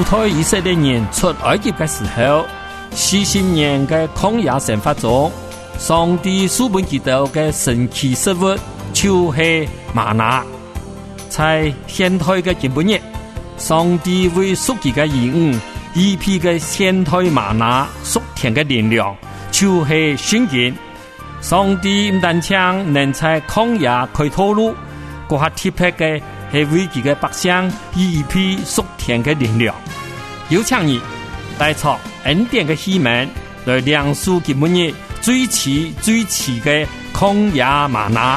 主推以色列人出埃及的时候，40年的曠野生活中，上帝赐给他们的神奇食物就是玛拿。在现代的今日，上帝为属己的义务一批的现代玛拿属天的力量，就是圣经。上帝不但能在曠野開道路，更還特別的是為佢嘅百姓一批屬天的力量。有請你帶出恩典的希望，來亮出今日最遲的曠野嗎哪。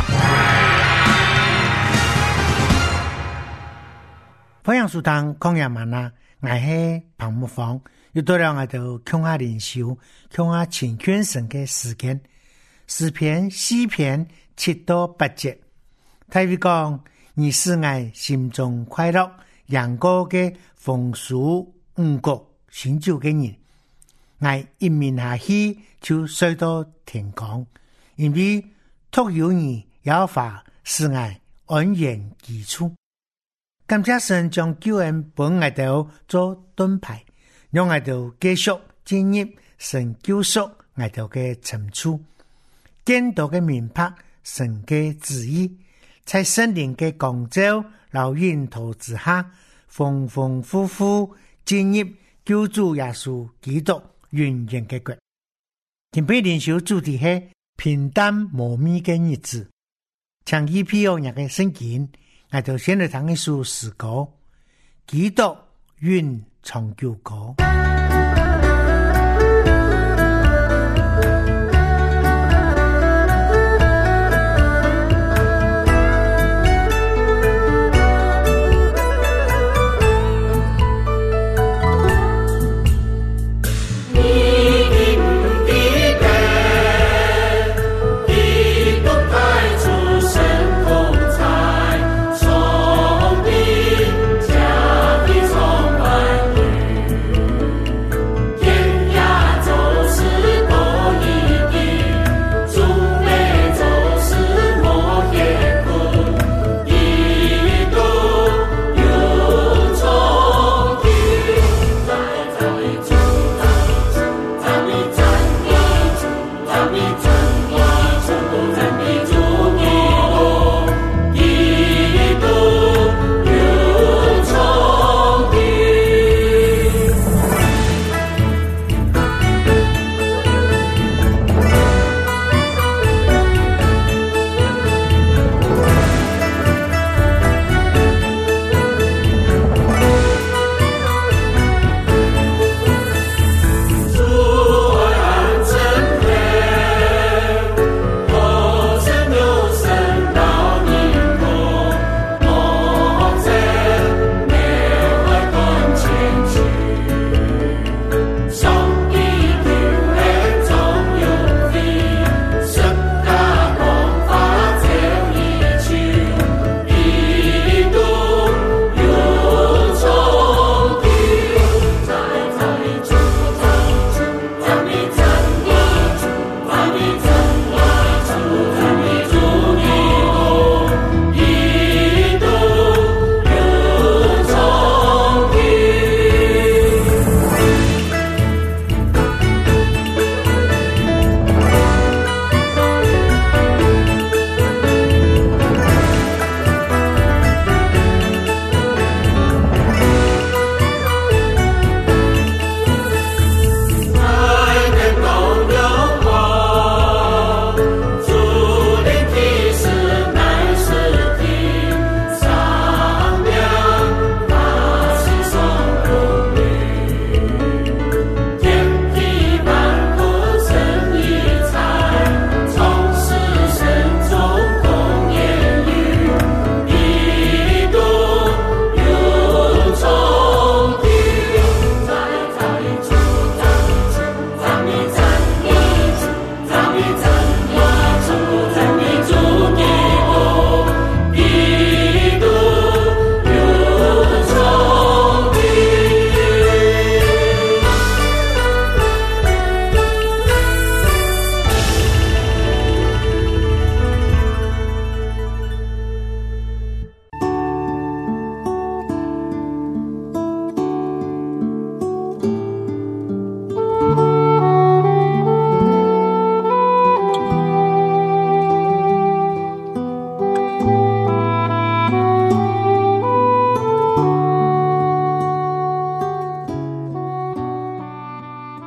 歡迎收聽曠野嗎哪，我係彭木芳，又到了我哋共下靈修、共下情勸神嘅時間。詩篇4篇7到8節，大衛講：你使我心中快樂，陽光嘅豐收五穀新酒嘅人，我一面下去就睡到天光，因為獨有你耶和華使我安然居處。感謝神將救恩本我哋做盾牌，讓我哋繼續進入神救贖我哋嘅深處。見到嘅明白神嘅旨意，在聖靈嘅光照和引導之下，豐豐富富進入救主耶穌基督永遠嘅國。今天靈修主題係平淡無味嘅日子，請依譬如嘅聖經，我就先嚟聽一首詩歌，基督永長久歌。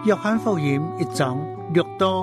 約翰福音1章6到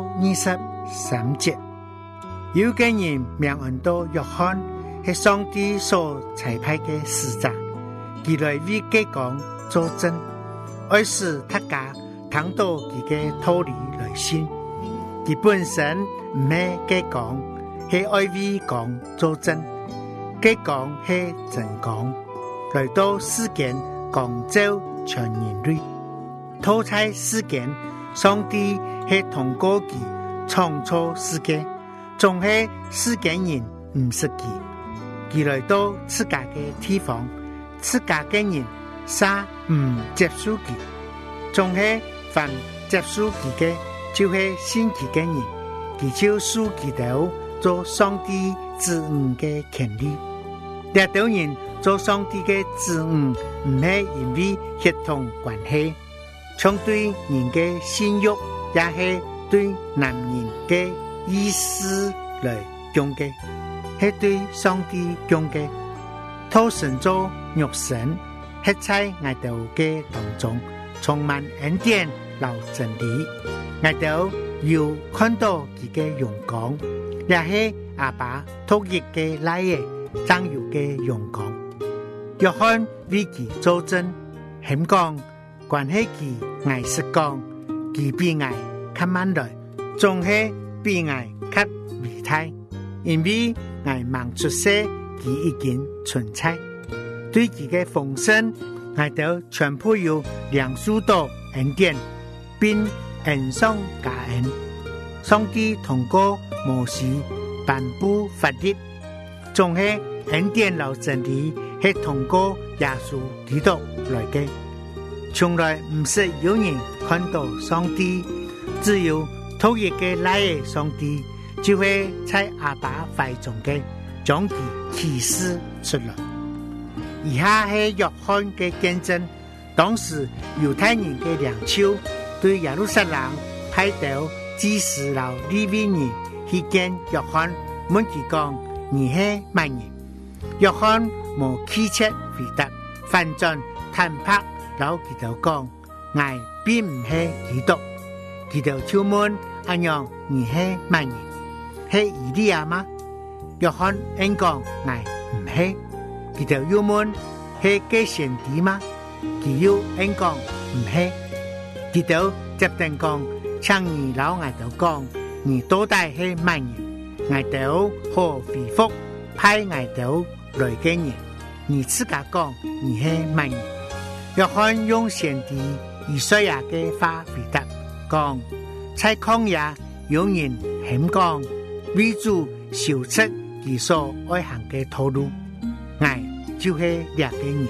23節，有個人名唤到約翰，是上帝所差派的使者，他來為他講作證，愛使大家聽到他的道理來信。他本身唔係他講，是愛為講作證，他講是真講，來到世間講召全人類。透在世間，上帝是通過佢創造世界，總係世間人唔識佢。佢來到自家嘅地方，自家嘅人啥唔接受佢，總係凡接受佢嘅，就係信佢嘅人，佢就屬佢哋做上帝子女嘅權利。呢種人做上帝嘅子女，唔係因為血統關係。從對人嘅性慾，也係對男人嘅意思來講嘅，係對上帝講嘅。托神做肉身，係在我哋嘅當中充滿恩典和真理。我哋要看到佢嘅榮光，也係阿爸托育嘅來嘅長有嘅榮光。約翰為佢作證，肯講。關係佢愛是講，佢比愛較慢來，總係比愛較偉大，因為愛望出世，佢已經存在。對佢嘅豐盛，愛到全部有兩數多恩典，並恩上加恩。上帝通過摩西頒布法律，總係恩典和真理係通過耶穌基督來嘅。從來唔是有人看到上帝，只有透過嘅來嘅上帝，就會在阿爸懷中嘅將佢啟示出來。以下係約翰嘅見證，當時猶太人嘅領袖對耶路撒冷派到祭司和利未人去見約翰，問佢講：你係乜人？約翰無氣切回答，反轉坦白。老基督講，我並唔係基督。基督就問阿娘：你係乜人？係以利亞嗎？約翰應講：我唔係。基督又問：係假先知嗎？佢又應講：唔係。基督接定講：請你老我哋講，你到底係乜人？我哋可回復派我哋來嘅人，你自家講你係乜人？約翰用先知以賽亞嘅話回答講：在曠野有人肯講，為主修出佢所愛行嘅道路，我就係這個人。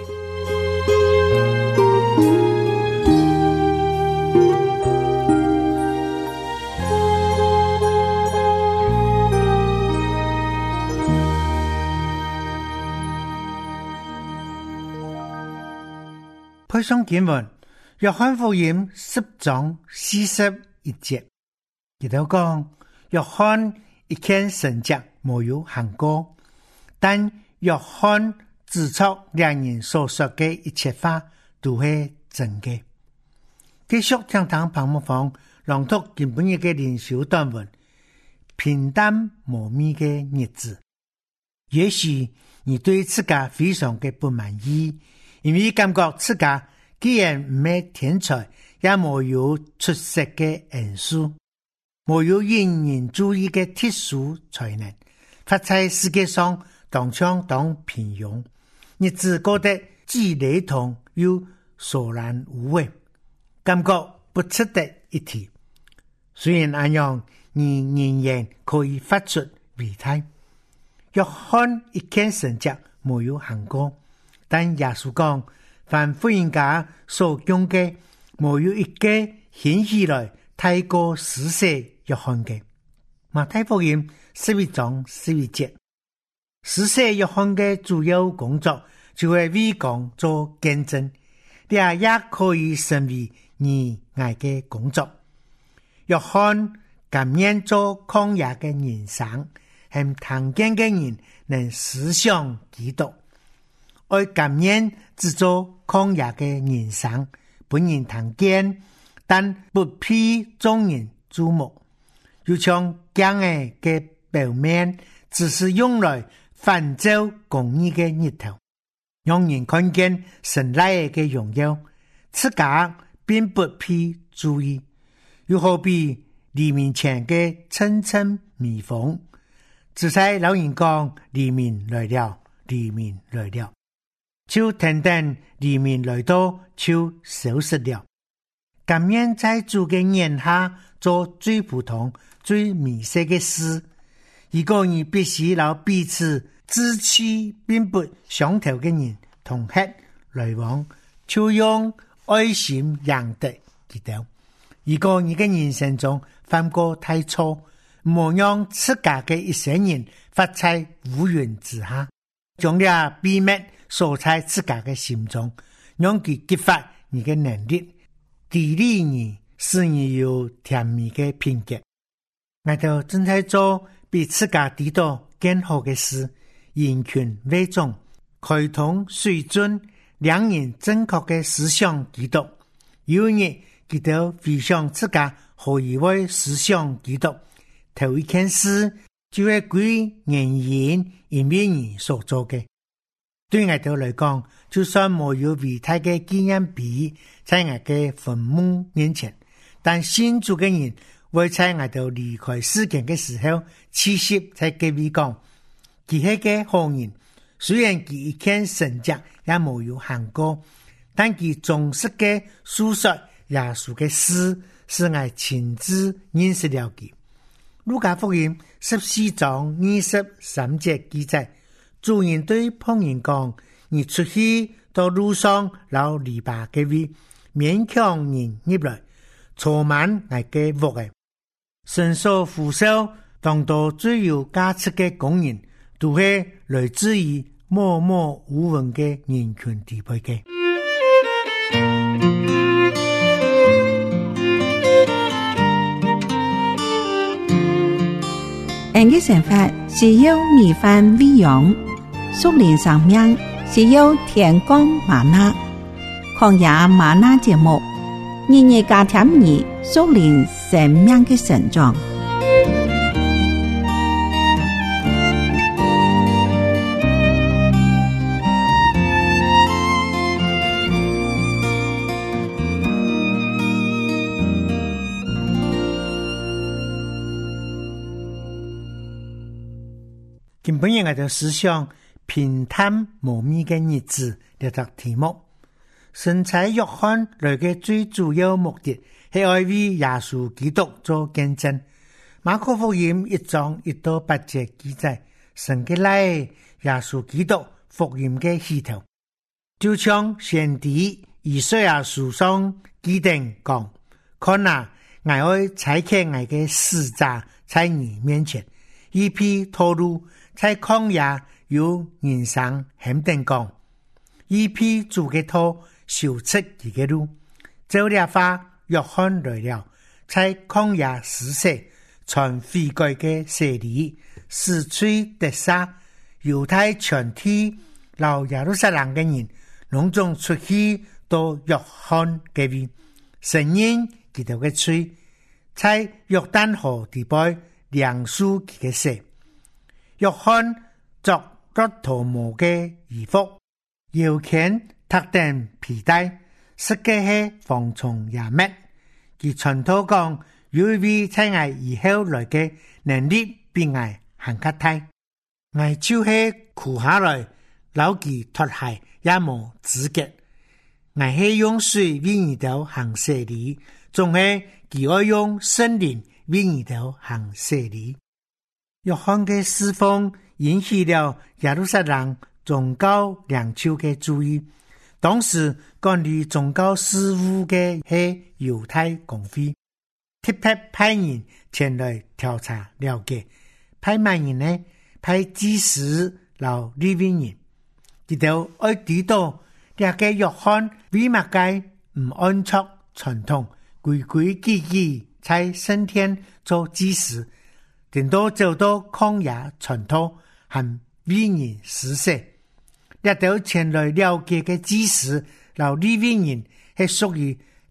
配上經文，約翰福音10章41節，佢都講：約翰一見神跡沒有行過，但約翰指出兩人所說的一切話都是真嘅。繼續聽堂旁牧坊朗讀今本日嘅靈修短文，平淡無味嘅日子。也許你對自己非常嘅不滿意，因為感覺自己既然唔係天才，也沒有出色嘅恩賜，沒有引人注意嘅特殊才能，發在世界上當場當平庸，日子過得既雷同又索然無味，感覺不值得一提。雖然那樣，你仍然可以發出微態。約翰一見神跡沒有行過，但耶穌講：凡福音家所講嘅，沒有一個顯起來太過施捨約翰嘅。馬太福音11章11節，施捨約翰嘅主要工作就係為講做見證，這也可以成為你愛嘅工作。約翰甘願做曠野嘅人生，向聽見嘅人能思想基督。愛甘願製作曠野嘅人生，本人聽見但不被众人注目，又像鏡嘅表面，只是用來反照公義嘅日頭，讓人看見神來嘅榮耀，自家並不被注意，又好比黎明前嘅層層蜜蜂，只使老人講黎明來了，黎明來了，就等黎明來到就消失了。甘願在主嘅眼下做最普通最微細嘅事，如果你必須留彼此志氣並不相投嘅人同吃來往，就用愛心贏得佢哋。如果你嘅人生中犯過太錯，莫讓自家嘅一生人發在烏雲之下，將了秘密鎖在自家嘅心中，讓佢激發你嘅能力，砥礪你，使你有甜蜜嘅品格。我哋正在做比自家知道更好嘅事，人群為眾，開通水準，兩人正確嘅思想基督。有日佢哋回想自家何以會思想基督，頭一件事就會歸原因，因為你所做嘅。對我哋來講，就算沒有偉大嘅紀念碑在我嘅墳墓面前，但信主嘅人會在我哋離開世間嘅時候，氣息在隔壁講，佢係個好人，雖然佢一件神蹟也沒有行過，但佢忠實嘅述說耶穌嘅事，是我親自認識了佢。路加福音14章23節記載，主人對僕人講，你出去到路上留籬笆嘅位，勉強人入來，坐滿我嘅屋嘅。伸手扶手，當到最有價值嘅工人，都係來自於默默無聞嘅人群地位嘅。 人嘅生活是要米飯餵養，屬靈生命是要天光嗎哪。曠野嗎哪節目，日日加添你屬靈生命嘅成長。 今本日我就思想平淡無味嘅日子呢個題目。神差約翰來嘅最主要目的係愛為耶穌基督做見證。馬可福音1章1到8節記載，神嘅來耶穌基督福音嘅起頭，就像先知以賽亞書上記定講，看啊，我會差遣我嘅使者在你面前，一批透露在曠野有人生肯定講，一批主嘅頭修出佢嘅路。這了話約翰來了，在曠野施洗，傳悔改嘅洗禮，使罪得赦，猶太全體老耶路撒冷嘅人攏總出去到約翰嘅邊，承認佢哋嘅罪，在約旦河地背涼恕佢嘅死。約翰作駱駝毛嘅衣服，腰間特定皮帶，實際係防蟲也滅。佢傳道講，有一位在我以後來嘅能力比我還較大，我就係哭下來，老佢脫鞋也冇資格。我係用水為你哋行洗禮，仲係佢愛用聖靈為你哋行洗禮。約翰嘅侍奉引起了耶路撒冷宗教領袖嘅注意。當時管理宗教事務嘅係猶太公會，特別派人前來調查了解。派乜人呢？派祭司和利未人。佢哋愛知道呢個約翰為乜解唔按照傳統規規矩矩在聖殿做祭司，定都走到曠野傳道和為人施洗。一到前來了解嘅祭司和利未人係屬於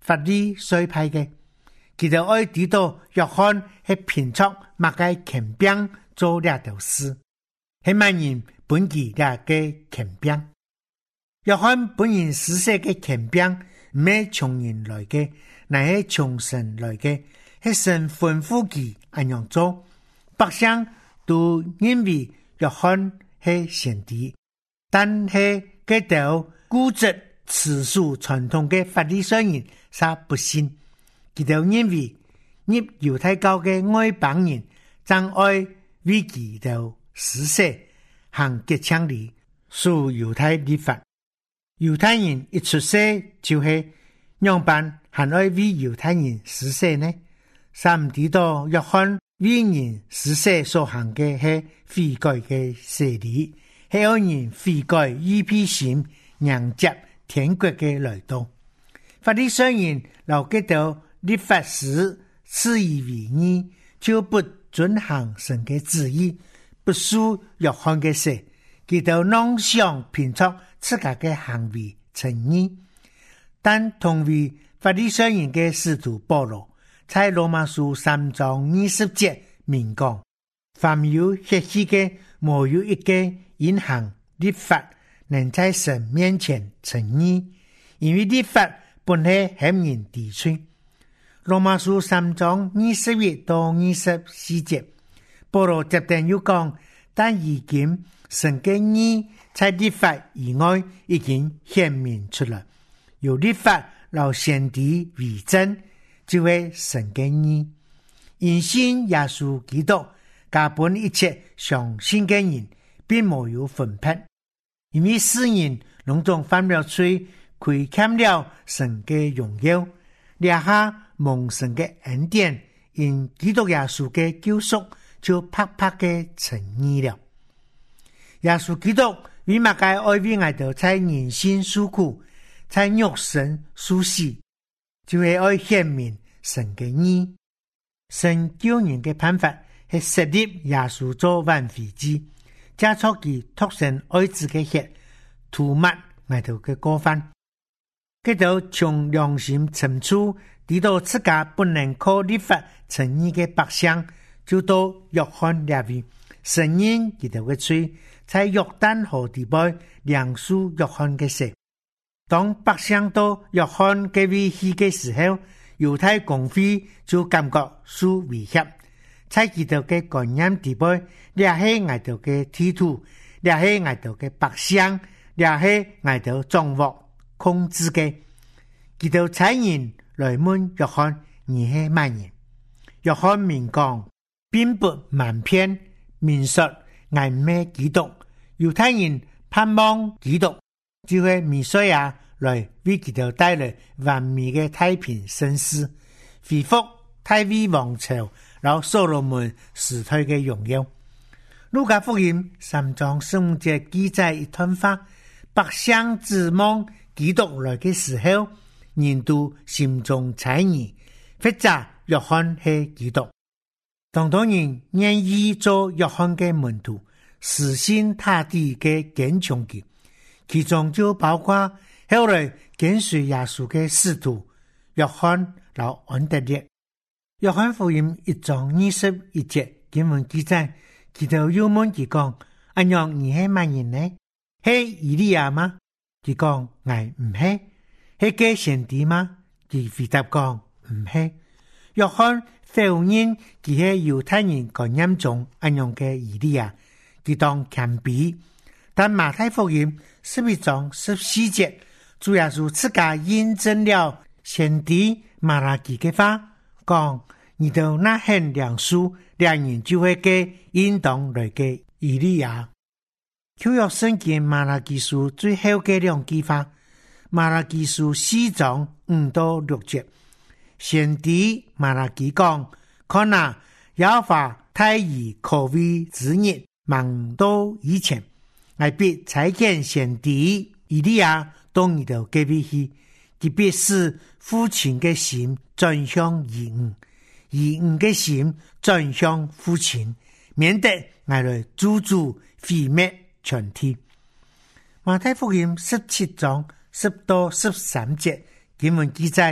法利賽派嘅，佢就愛知道約翰係憑着麥嘅權柄做呢條事，係萬人本佢呢嘅權柄。約翰本人施捨嘅權柄唔係從人來嘅，乃係從神來嘅，係神吩咐佢咁樣做。百姓都認為約翰係先知，但係佢哋固執持守傳統嘅法利賽人卻不信，佢哋認為入猶太教嘅外邦人將愛為佢哋施捨行潔淨禮，屬猶太律法。猶太人一出世就係樣辦，還愛為猶太人施捨呢？三知道約翰為人施捨所行嘅係悔改嘅洗禮，係讓人悔改預備心，迎接天國嘅來到。法利賽人留記到律法師自以為義，就不遵行神嘅旨意，不屬約翰嘅事，佢哋妄想憑着自家嘅行為稱義。但同為法利賽人嘅使徒保羅在羅馬書3章20節明講，凡有血氣嘅，沒有一個因行律法能在神面前稱義，因為律法本係陷人低罪。羅馬書3章21到24節，保羅接着又講，但如今神嘅義在律法以外已經顯明出來，由律法老先知為證，就係神嘅義。因信耶穌基督，加本一切相信嘅人，並沒有分別，因為世人攏總犯了罪，虧欠了神嘅榮耀，留下蒙神嘅恩典，因基督耶穌嘅救贖，就拍拍嘅稱義了。耶穌基督為乜嘅愛為我哋在人心受苦，在肉身受死，就係愛顯明神嘅義。神救人嘅辦法係設立耶穌做挽回祭，加速佢托神愛子嘅血，塗抹我哋嘅過犯。佢就從良心深處知道自家不能靠律法稱義嘅百姓，就到約翰那邊承認佢哋嘅罪，在約旦河地邊梁述約翰嘅事。當百姓到約翰嘅位去嘅時候，猶太公會就感覺受威脅，在佢哋嘅觀念地邊，呢係我哋嘅地圖，呢係我哋嘅百姓，呢係我哋掌握控制嘅。佢哋差人來問約翰，你係乜人？約翰明講，並不瞞騙，明說我唔係基督。猶太人盼望基督就係彌賽亞來為佢哋帶來完美嘅太平盛世，恢復大衛王朝，然後所羅門時代嘅榮耀。路加福音3章15節記載一段話，百姓指望基督來嘅時候，人都心中猜疑，或者約翰係基督。當多人願意做約翰嘅門徒，死心塌地嘅跟從佢，其中就包括後來跟隨耶穌嘅使徒約翰和安德烈。約翰福音1章21節經文記載，佢就又問佢講：阿娘，你係乜人呢？係以利亞嗎？佢講：我唔係。係嘅先知嗎？佢回答講：唔係。約翰否認佢係猶太人觀念中阿娘嘅以利亞，佢當謙卑。但馬太福音11章14節，主耶穌自家印證了先知馬拉基嘅話，講：你到那很良書，兩人就會給應當來嘅以利亞。舊約聖經馬拉基書最後嘅兩句話，馬拉基書4章5到6節，先知馬拉基講：看啊，耶和華大而可畏之日望到以前，我必差遣先知以利亞到你的隔壁去，特別使父親嘅心轉向兒女，兒女嘅心轉向父親，免得我來誅毀滅全體。馬太福音17章10到13節經文記載，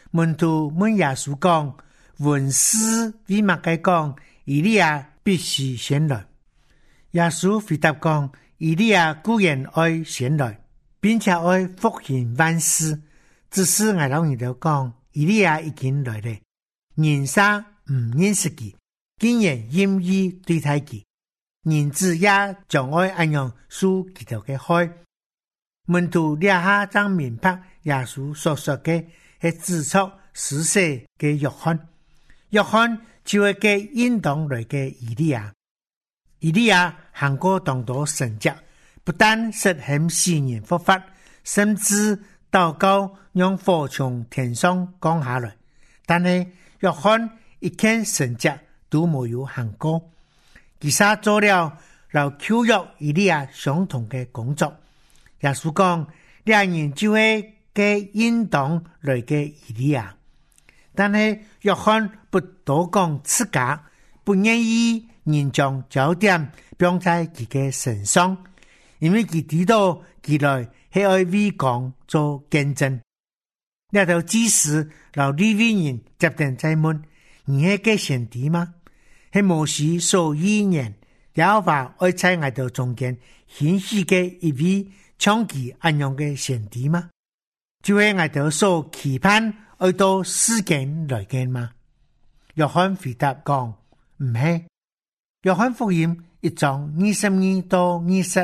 門徒問耶穌講，文士為乜嘅講以利亞必須先來？耶穌回答講，以利亞固然愛先來，並且愛復興萬事，只是我老你哋講，以利亞已經來了，人生唔認識佢，竟然嚴意對待佢，人子也將愛按樣輸佢哋嘅開。門徒兩下將明白耶穌所說嘅係指出施洗嘅約翰，約翰就係嘅應當來嘅以利亞。以利亞行過當多神蹟，不但實行死人復活，甚至禱告讓火從天上降下來。但係約翰一件神蹟都沒有行過，其實做了留舊約以利亞相同嘅工作。耶穌講，兩人就係嘅應當來嘅以利亞，但係約翰不多講自家，不願意人將焦點放在自己身上，因為佢知道佢來係愛為講做見證。呢度祭司老利未人接定在問，你係嘅先知嗎？係摩西所預言耶和華愛在我哋中間顯示嘅一位長期安樣嘅先知嗎？就係我哋所期盼愛到世間來嘅嗎？約翰回答講，唔係。約翰福音1章22到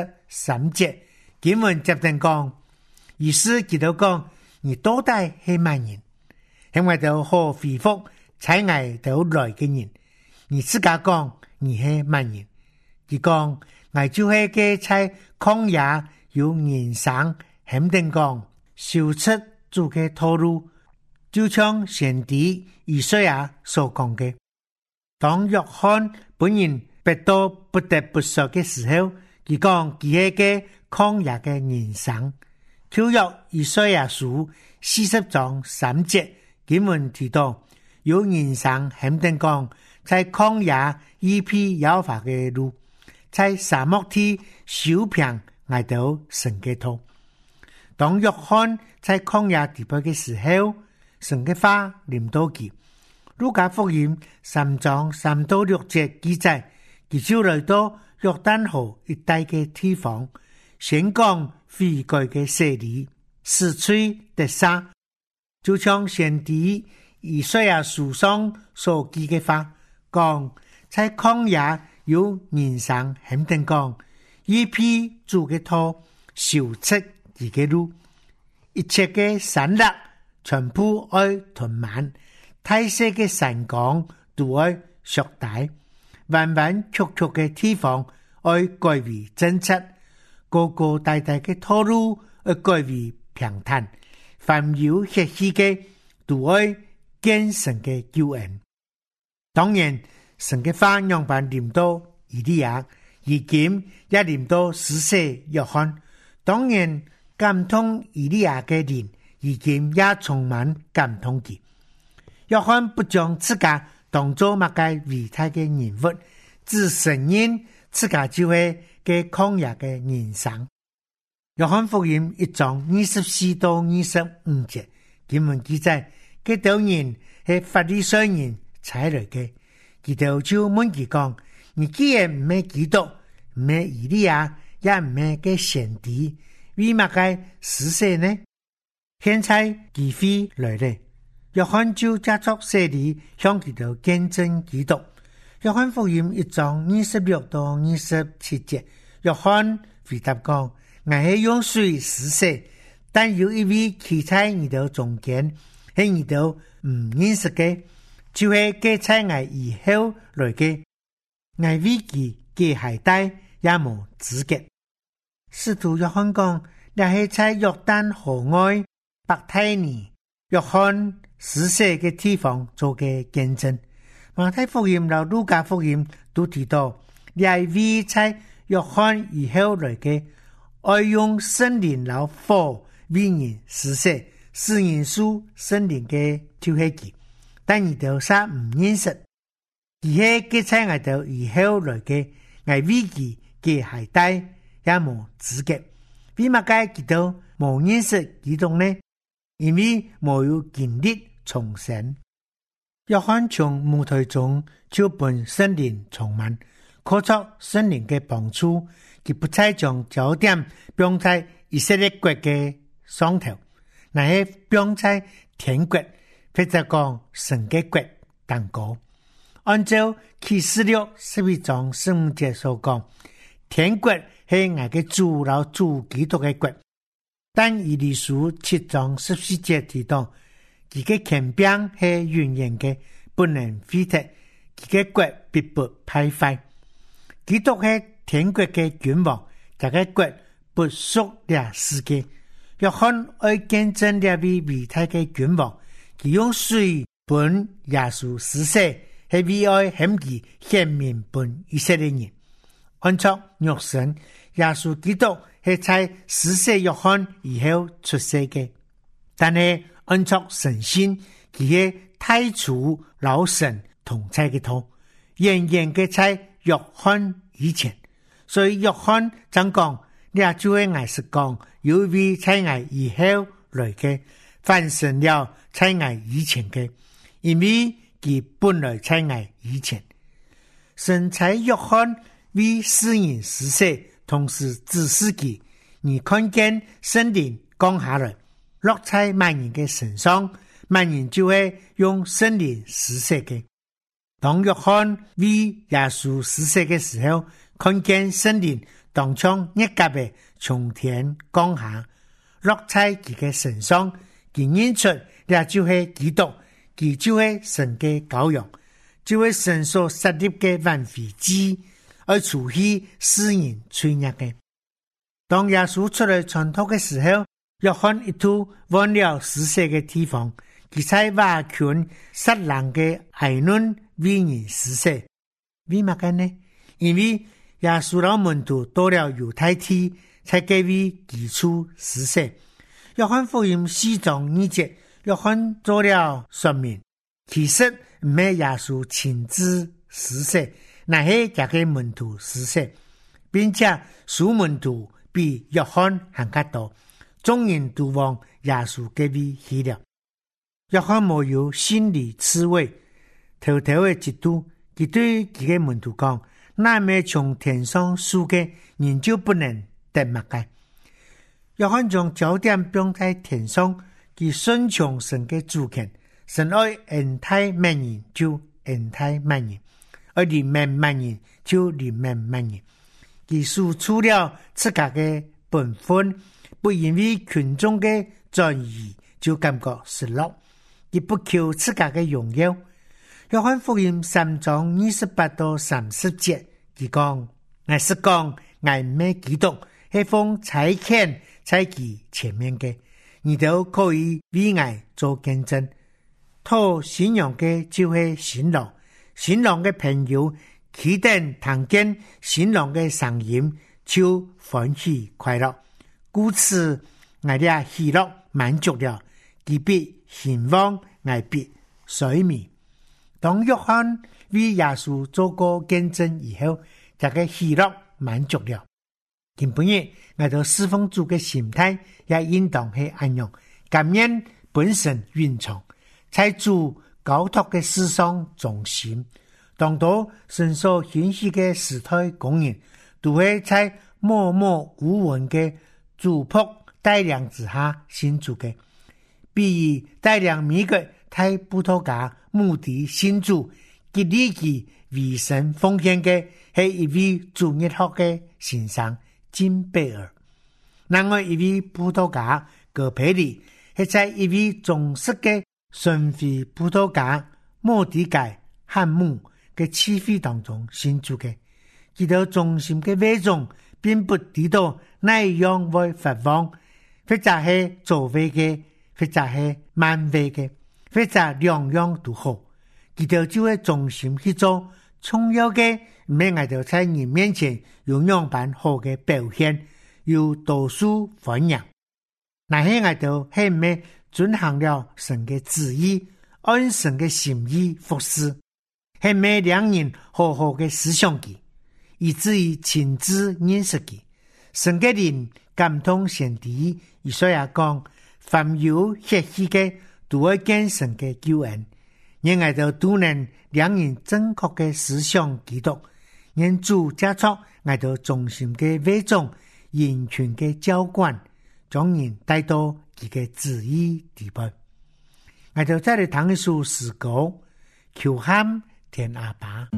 23節，經文接定講，意思佢都講，你到底係乜人？係我哋好回復在我哋來嘅人，你自家講你係乜人？佢講，我就係嘅在曠野有人生肯定講，修出主嘅道路，就像先知以賽亞所講嘅。當約翰本人逼到不得不說嘅時候，佢講佢係嘅曠野嘅人生。舊約以賽亞書40章3節經文提到，有人生肯定講，在曠野一匹耶和華嘅路，在沙漠地修平我哋神嘅道。當約翰在曠野地步嘅時候，神嘅話臨到佢。路加福音3章3到6節記載，佢就來到約旦河一帶嘅地方，宣講悔改嘅洗禮，使罪得赦，就像先知以賽亞書上所記嘅話，講在曠野有人生肯定講，一批主嘅道修出自己路，一切嘅山脈全部愛屯滿，大細嘅山崗都愛削大，彎彎曲曲嘅地方愛改為正直，高高大大嘅道路愛改為平坦，凡有血氣嘅都愛見神嘅救恩。當然，神嘅話樣板臨到以利亞，而今也臨到施洗約翰。當然，感動以利亞嘅人，而今也充滿感動佢。約翰不將自家當作乜嘅偉大嘅人物，只承認自家就係嘅曠野嘅人生。約翰福音1章24到25節，經文記載，佢哋人係法利賽人差來嘅，佢哋就問佢講：你既然唔係基督，唔係以利亞，也唔係嘅先知，為乜嘅施洗呢？現在機會來了。約翰就藉著洗禮向佢哋見證基督。約翰福音1章26到27節，約翰回答講：我係用水施洗，但有一位企在你哋中間，係你哋唔認識嘅，就係佢在我以後來嘅，我為佢嘅鞋帶也無資格。使徒約翰講，你係在約旦河外伯太尼約翰施洗嘅地方做嘅見證。馬太福音和路加福音都提到，你係為在約翰以後來嘅，愛用聖靈和火為人施洗，使人屬聖靈嘅就係佢，但你哋實唔認識，而係佢在我哋以後來嘅，我為佢嘅鞋帶也無資格。為乜解佢都冇認識基督呢？因為冇有經歷重生。約翰從母胎中就被聖靈充滿，靠着聖靈嘅幫助，佢不再將焦點放在以色列國嘅上頭，乃係放在天國，或者講神嘅國當高。按照啟示錄11章15節所講，天國係我嘅主老主基督嘅國，但以利書7章14節提到，佢嘅權柄係永遠嘅，不能廢脫，佢嘅國必不敗壞。基督係天國嘅君王，這個國不屬這世界。約翰愛見證這位偉大嘅君王，佢用水本耶穌施洗，係為愛向其顯明本以色列人。按照肉身，耶穌基督係在施洗約翰以後出世嘅，但係按照神性，佢係太初老神同在嘅頭，遠遠嘅在約翰以前，所以約翰怎講，呢就係我是講，有位在我以後來嘅，反成了在我以前嘅，因為佢本來在我以前。神在約翰為世人施洗，同時指示佢，你看見聖靈降下來，落在萬人嘅身上，萬人就會用聖靈施洗嘅。當約翰為耶穌施洗嘅時候，看見聖靈當像一甲嘅從天降下，落在佢嘅身上，佢認出這就係基督，佢就係神嘅羔羊，就係神所設立嘅挽回祭，而除去世人罪孽嘅。當耶穌出來傳道嘅時候，約翰一度往了施洗嘅地方，佢在挖群撒冷嘅艾倫為人施洗，為乜嘅呢？因為耶穌老門徒到了猶太地，才給予基礎施洗。約翰福音4章2節，約翰做了說明，其實唔係耶穌親自施洗，乃係這個門徒施洗，並且數門徒比約翰還較多，眾人都往耶穌給予去了。約翰沒有心理刺蝟，偷偷的嫉妒，佢對幾個門徒講，那麼從天上xuống嘅人就不能得物嘅。約翰將焦點放在天上，佢順從神嘅主權，神愛恩待萬人就恩待萬人，愛憐憫萬人就憐憫萬人。佢輸出了自家嘅本分，不因為群眾嘅讚譽就感覺失落，佢不求自家嘅榮耀。約翰福音3章28到30節，佢講，我是講，我唔係基督，係奉差遣在其前面嘅，你都可以為我做見證。討新娘嘅就係新郎，新郎嘅朋友起等聽見新郎嘅聲音，就歡喜快樂。故此我哋喜樂滿足了，佢必興旺，我必衰微。當約翰為耶穌做過見證以後，這個喜樂滿足了。今晡日我哋侍奉主嘅心態也應當係安樣，感恩本身蘊藏在主交託嘅事上中心。當到神所顯示嘅時代工人，都會在默默無聞嘅主僕帶領之下信主嘅，比如帶領美國太葡萄牙目的信主，激勵佢為神奉獻嘅係一位主日學嘅先生金貝爾。另外一位葡萄牙葛培里係在一位忠實嘅順非葡萄牙摩迪蓋漢姆嘅契會當中信主嘅。佢到中心嘅會眾並不知道哪樣會發旺，或者係做位嘅，或者係慢位嘅，或者兩樣都好。佢就會中心去做重要嘅，唔係我哋在人面前有樣板好嘅表現，有多數歡迎。那係我哋係唔係遵行了神嘅旨意，按神嘅心意服侍，係唔係兩人好好嘅思想佢，以至於親自認識佢。神嘅靈感動先知以賽亞講，凡有血氣嘅都会见神的救恩，让我哋都能两人正确的思想基督，让主加速我哋忠心的伪装，完全的浇灌，将人带到佢嘅旨意地步。我哋再嚟談一首詩歌，求喊天阿爸。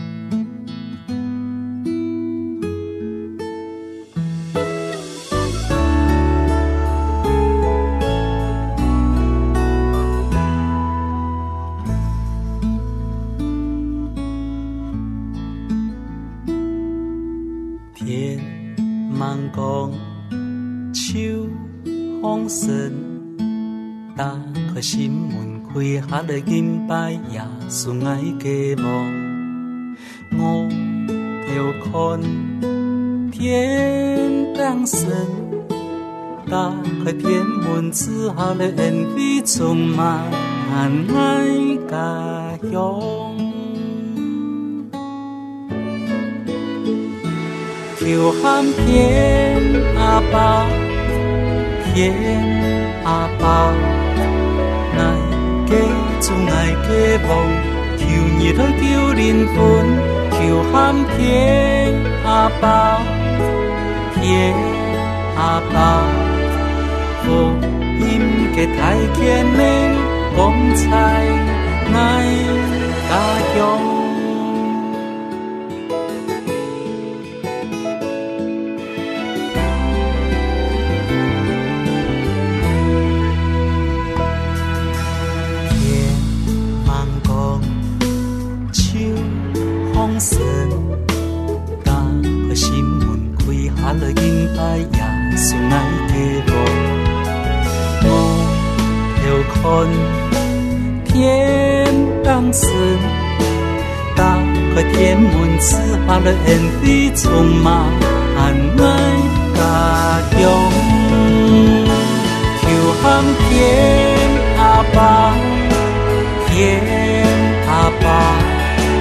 天茫光，秋风神，打开心门开下来敬拜耶稣爱嘅梦，我眺看天当神，打开天门之下来恩惠充满爱家乡。求喊天阿爸，天阿爸，爱嘅主爱嘅梦，求你来救灵魂。求喊天阿爸，天阿爸，福音嘅太天呢，光彩爱家乡。神打开心门开下来敬拜耶稣爱嘅梦，我眺看天当神，打开天门之下来恩惠充满爱家乡。求喊天阿爸，天阿爸，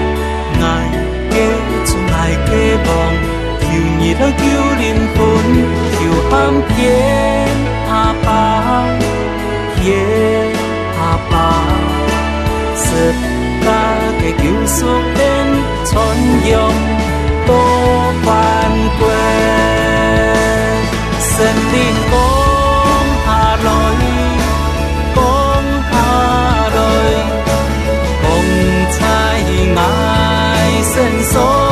主爱嘅梦，求你来救灵魂。求喊天阿爸，天阿爸，十架嘅救赎恩传扬多万国，神灵降下来，降下来，光彩爱神所。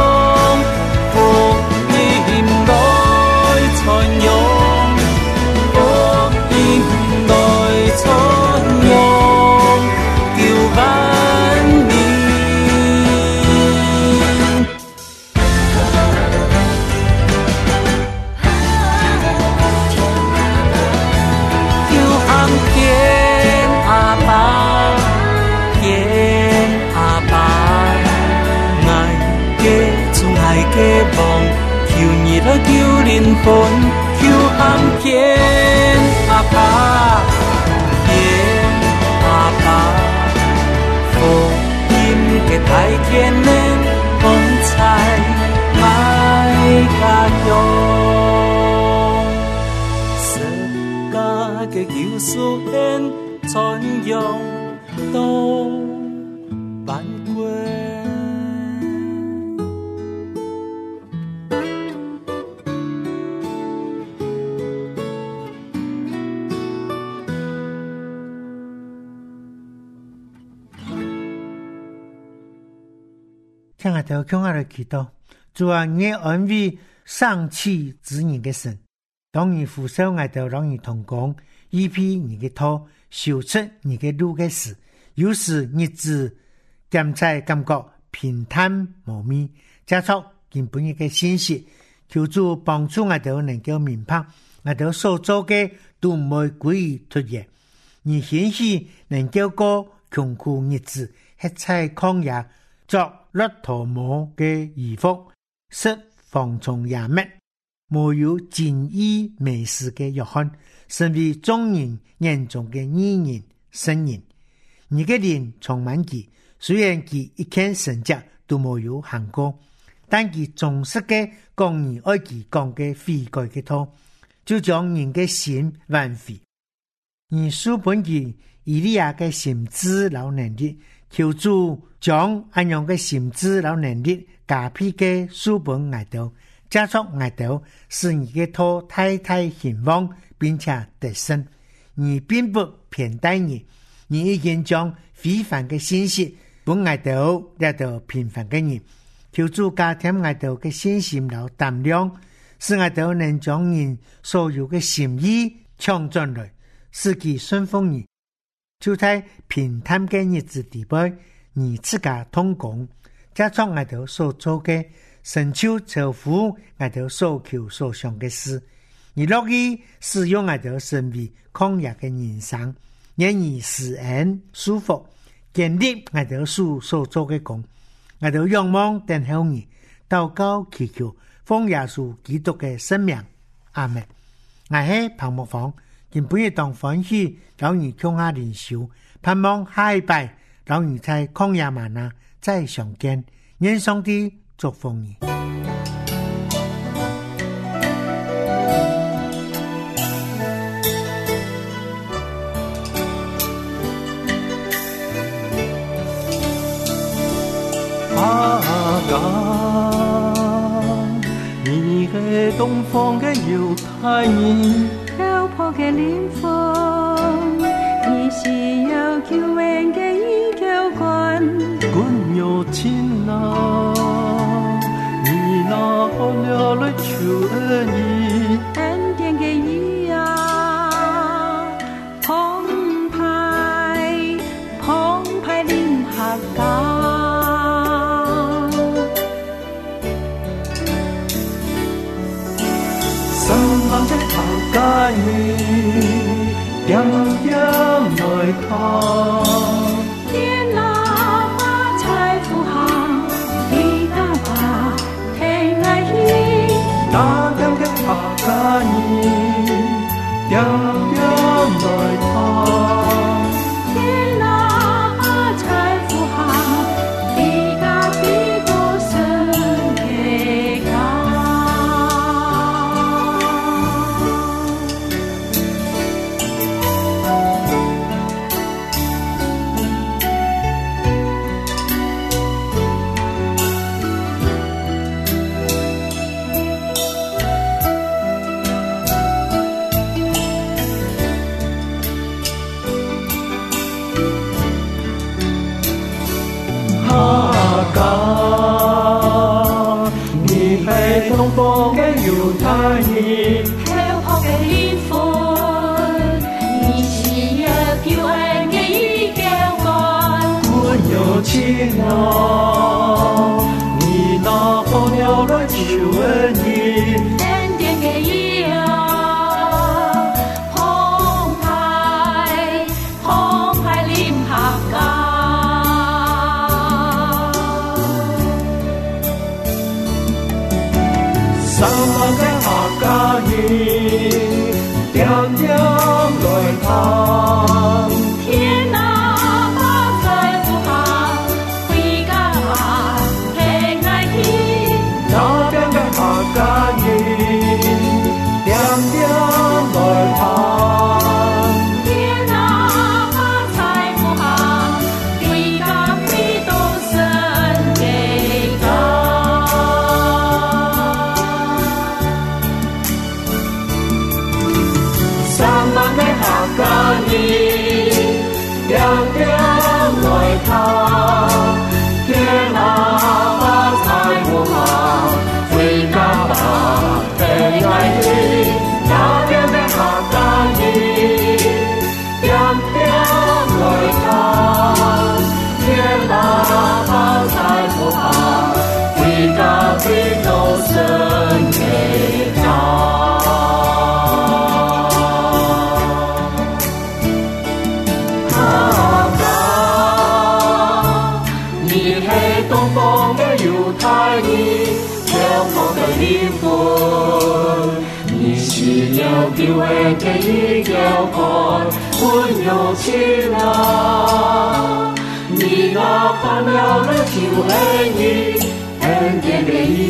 救灵魂，求喊天阿爸，天阿爸，福音嘅太天呢，光彩爱家乡，十架嘅救赎恩传扬到万国。 听下头向下来祈祷，主啊，你安慰丧气之人的神，当你扶手下头让你同工，一批你的头，修出你的路的事，有时日子点在感觉平坦无味，加速根本嘅信息，求主帮助下头能够明白，下头所做嘅都唔会归于突然，而显示能够过穷苦日子，吃菜抗野，作骆驼毛嘅衣服，食蝗蟲也滅，沒有盡意美事嘅約翰，成為眾人眼中嘅義人聖人。你嘅臉充滿佢，雖然佢一件神蹟都沒有行過，但佢忠實嘅講人愛佢講嘅悔改嘅道，就將人嘅心挽回。而書本佢以利亚嘅心智老能力，求主將安樣嘅心智老能力加俾嘅書本外頭，加速外頭，使你嘅土太太興旺，並且得勝。你並不偏待你已經將非凡嘅信息本外頭來到平凡嘅人，求主加添外頭嘅信心老膽量，使外頭能將人所有嘅心意搶進來，使其順風你。就在平淡嘅日子底背，你自家通工，加上外頭所做嘅成就超乎外頭所求所想嘅事，你樂意使用外頭成為曠野嘅人生，願意使人舒服，建立外頭所做嘅工，外頭仰望等候你，禱告祈求，奉耶穌基督嘅聖名，阿們。我係彭木芳。今半夜當歡喜，讓你共下靈修，盼望下一拜，讓你在曠野嗎哪再相見。願上帝祝福你。 阿剛，你係東方嘅猶太人。 漂泊嘅靈魂，你是有救恩嘅依靠關。 君有情啊，你拿好了來求恩義， 恩典嘅義啊，澎湃臨下港。 神人的家園，點點來看。 天哪，把財富行，你家把聽愛意。 那點嘅家園，點點來看。 天哪，把財富行，你家必多神嘅家。 東方嘅猶太人， 漂泊嘅靈魂，你是有救恩嘅依靠關。 君有情啊，你拿好了來求恩義， 恩典嘅義啊，澎湃臨下港。 三萬嘅客家人，點點來看。 天哪，把財富行，回家吧，平安喜。 那邊嘅客家人，點點來看。 天哪，把財富行，回家必多神嘅家。 家人點點來看，天哪，把財富行，回家吧，平安喜。那邊嘅客家人點點來看，天哪，把財富行，回家必多神嘅家。東方嘅猶太人，漂泊嘅靈魂，你是有救恩嘅依靠關。君有情啊，你拿好了來求恩義，恩典嘅義